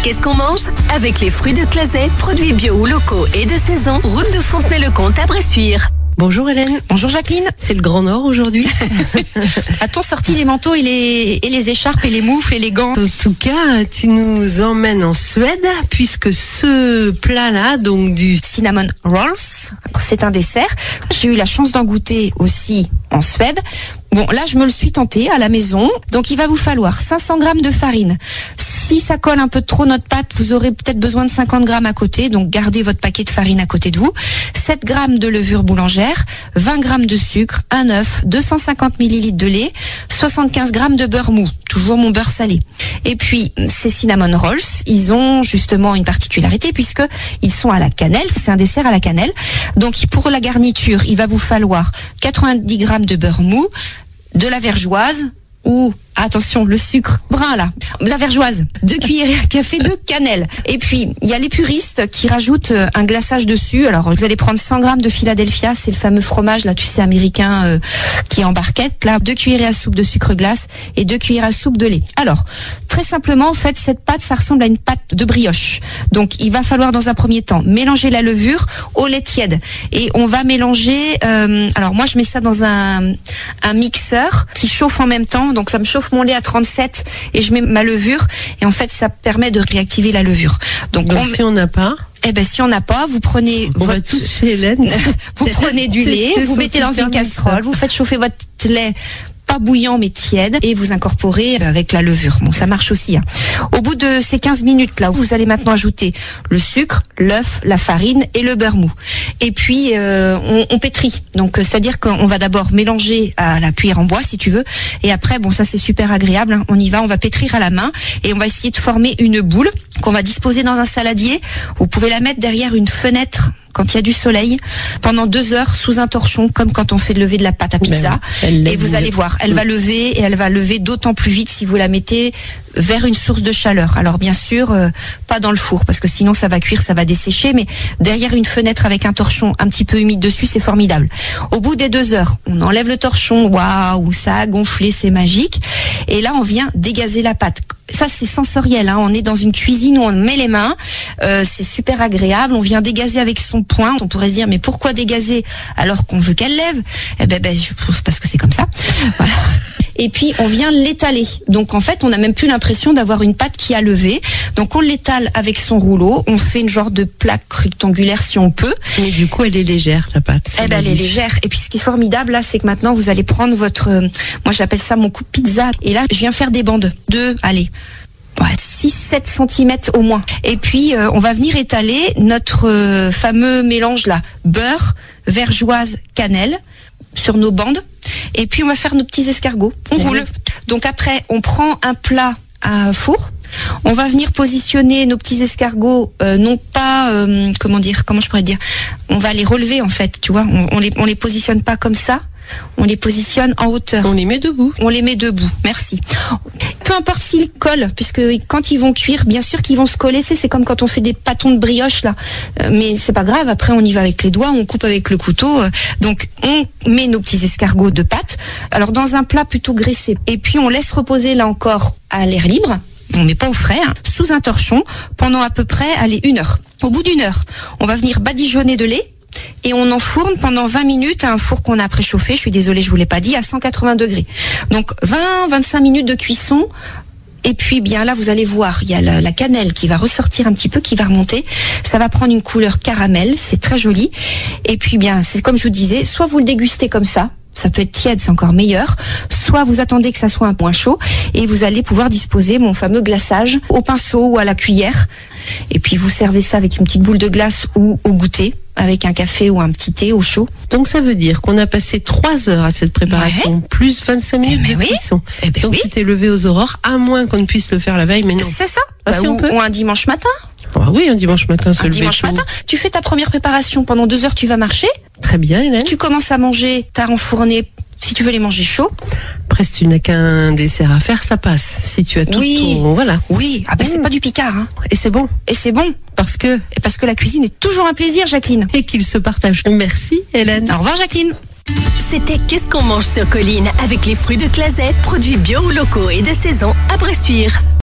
Qu'est-ce qu'on mange? Avec les fruits de Clazet, produits bio ou locaux et de saison, route de Fontenay-le-Comte à Bressuire. Bonjour Hélène. Bonjour Jacqueline. C'est le Grand Nord aujourd'hui. A-t-on sorti les manteaux et les écharpes et les moufles et les gants? En tout cas, tu nous emmènes en Suède puisque ce plat-là, donc du Cinnamon rolls, c'est un dessert. J'ai eu la chance d'en goûter aussi en Suède. Bon, là, je me le suis tenté à la maison. Donc, il va vous falloir 500 grammes de farine. Si ça colle un peu trop notre pâte, vous aurez peut-être besoin de 50 grammes à côté. Donc, gardez votre paquet de farine à côté de vous. 7 grammes de levure boulangère, 20 grammes de sucre, un œuf, 250 millilitres de lait, 75 grammes de beurre mou. Toujours mon beurre salé. Et puis, ces cinnamon rolls, ils ont justement une particularité puisque ils sont à la cannelle. C'est un dessert à la cannelle. Donc, pour la garniture, il va vous falloir 90 grammes de beurre mou, de la vergeoise ou, attention, le sucre brun là, la vergeoise, 2 cuillerées à café de cannelle. Et puis, il y a les puristes qui rajoutent un glaçage dessus. Alors, vous allez prendre 100 grammes de Philadelphia, c'est le fameux fromage là, tu sais, américain qui est en barquette. Là, 2 cuillerées à soupe de sucre glace et 2 cuillères à soupe de lait. Alors, très simplement, en fait, cette pâte, ça ressemble à une pâte de brioche. Donc, il va falloir dans un premier temps mélanger la levure au lait tiède. Et on va mélanger, alors moi, je mets ça dans un mixeur qui chauffe en même temps. Donc, ça me chauffe mon lait à 37 et je mets ma levure. Et en fait, ça permet de réactiver la levure. Donc si on n'a pas... Eh ben, si on n'a pas, vous prenez va tous chez Hélène. vous prenez du lait, vous mettez dans une casserole, vous faites chauffer votre lait pas bouillant mais tiède et vous incorporez avec la levure. Bon, ça marche aussi. Au bout de ces 15 minutes là, vous allez maintenant ajouter le sucre, l'œuf, la farine et le beurre mou. Et puis on pétrit. Donc c'est-à-dire qu'on va d'abord mélanger à la cuillère en bois si tu veux et après bon ça c'est super agréable, hein. On va pétrir à la main et on va essayer de former une boule qu'on va disposer dans un saladier. Vous pouvez la mettre derrière une fenêtre quand il y a du soleil, pendant 2 heures sous un torchon, comme quand on fait lever de la pâte à pizza. Et vous allez voir, elle va lever et elle va lever d'autant plus vite si vous la mettez vers une source de chaleur. Alors bien sûr, pas dans le four, parce que sinon ça va cuire, ça va dessécher, mais derrière une fenêtre avec un torchon un petit peu humide dessus, c'est formidable. Au bout des 2 heures, on enlève le torchon, waouh, ça a gonflé, c'est magique. Et là, on vient dégazer la pâte. Ça, c'est sensoriel, hein. On est dans une cuisine où on met les mains, c'est super agréable, on vient dégazer avec son poing. On pourrait se dire, mais pourquoi dégazer alors qu'on veut qu'elle lève? Eh ben, parce que c'est comme ça. Voilà. Et puis, on vient l'étaler. Donc, en fait, on n'a même plus l'impression d'avoir une pâte qui a levé. Donc, on l'étale avec son rouleau. On fait une genre de plaque rectangulaire si on peut. Mais du coup, elle est légère, ta pâte. Eh ben, elle est légère. Et puis, ce qui est formidable, là, c'est que maintenant, vous allez prendre votre, moi, j'appelle ça mon coup de pizza. Et là, je viens faire des bandes de, 6-7 cm au moins. Et puis, on va venir étaler notre fameux mélange là, beurre, vergeoise, cannelle, sur nos bandes. Et puis, on va faire nos petits escargots. On roule. Donc après, on prend un plat à four. On va venir positionner nos petits escargots, non pas, comment je pourrais dire, on va les relever en fait, tu vois. On les positionne pas comme ça. On les positionne en hauteur. On les met debout. On les met debout, merci. Peu importe s'ils collent, puisque quand ils vont cuire, bien sûr qu'ils vont se coller. C'est comme quand on fait des pâtons de brioche là. Mais c'est pas grave, après on y va avec les doigts, on coupe avec le couteau. Donc on met nos petits escargots de pâte. Alors dans un plat plutôt graissé. Et puis on laisse reposer là encore à l'air libre. On met pas au frais, hein, sous un torchon, pendant à peu près, 1 heure. Au bout d'1 heure, on va venir badigeonner de lait. Et on enfourne pendant 20 minutes à un four qu'on a préchauffé, je suis désolée, je vous l'ai pas dit, à 180 degrés. Donc 20-25 minutes de cuisson. Et puis bien là, vous allez voir, il y a la cannelle qui va ressortir un petit peu, qui va remonter. Ça va prendre une couleur caramel, c'est très joli. Et puis bien, c'est comme je vous disais, soit vous le dégustez comme ça peut être tiède, c'est encore meilleur. Soit vous attendez que ça soit un point chaud et vous allez pouvoir disposer mon fameux glaçage au pinceau ou à la cuillère. Et puis vous servez ça avec une petite boule de glace ou au goûter, avec un café ou un petit thé au chaud. Donc ça veut dire qu'on a passé 3 heures à cette préparation, plus 25 minutes de cuisson. Donc tu t'es levé aux aurores, à moins qu'on ne puisse le faire la veille, mais non. C'est ça. Si on peut. Ou un dimanche matin. Ah oui, un dimanche matin. Tu fais ta première préparation, pendant 2 heures tu vas marcher. Très bien, Hélène. Tu commences à manger, t'as enfourné, si tu veux les manger chauds. Après, si tu n'as qu'un dessert à faire, ça passe. Si tu as tout ton... Voilà. Oui, c'est pas du picard. Hein. Et c'est bon. Parce que la cuisine est toujours un plaisir, Jacqueline. Et qu'il se partage. Merci, Hélène. Au revoir, Jacqueline. C'était Qu'est-ce qu'on mange sur Colline avec les fruits de Clazet, produits bio ou locaux et de saison à Bressuire.